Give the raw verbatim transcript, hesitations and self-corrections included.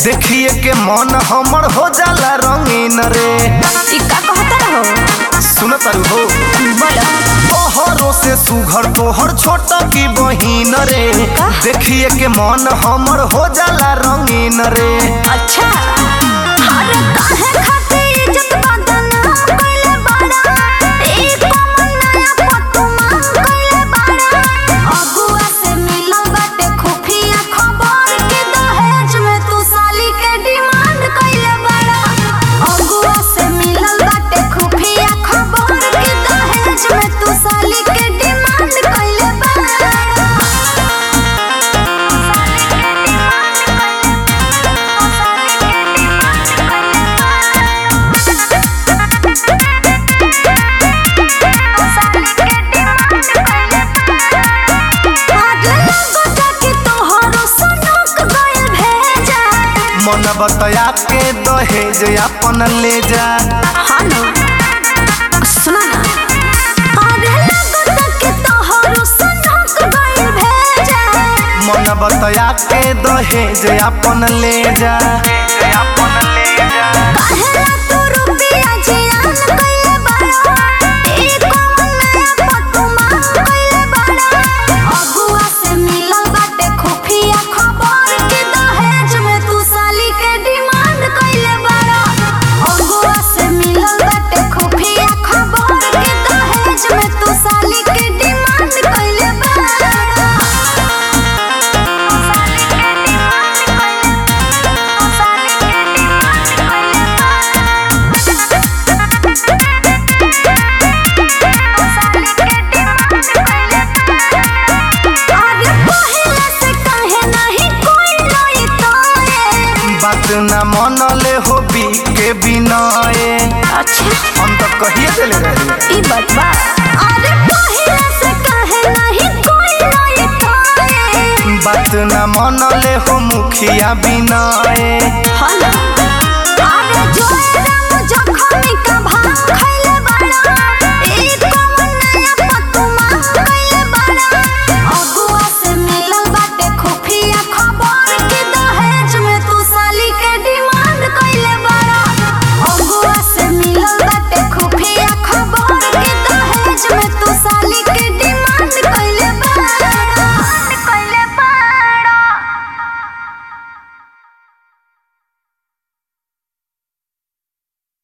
देखिए के मन हमर हो जाला रंगीन रे। ई का कहता रहो सुन तारू हो बोलो तोहरों से सुघर तोहर छोटा की बहिन रे। देखिए के मन हमर हो जाला रंगीन रे। अच्छा अरे काहे खातिर इज्जत बदनाम कइले बाड़ा ई कमन नया पतुमा कइले बाड़ा अगुआ से मिलल बाटे खुफिया खबर के दहेज में तू साली के डिमांड कइले बाड़ा अगुआ से मिलल बाटे खुफिया खबर के दहेज में तू साली के डिमांड कइले बाड़ा मन बतया के दहेज अपन ले जा। हाँ ना सुना ना अरे लगता के तोहरो सनक गइल भेजा मन बतया के दहेज अपन ले जा। अपन ले जा काहे तू रुपया जियान कइले बाड़ा ई कमन नया पतुमा कइले बाड़ा अगुआ से मिलल बाटे खुफिया खबर के दहेज में तू साली के डिमांड कइले बाड़ा अगुआ से मिलल बाटे खुफिया खबर के दहेज में तू साली के डिमांड कइले बाड़ा साली के डिमांड कइले साली के डिमांड कइले बात न मनले हो बी के बिना अच्छा हम तो कहिए चले रहे। ई बात बा अरे पहिला से काहे नहीं कोई नहीं पाए बात न मनले हो मुखिया बिना हाँ ना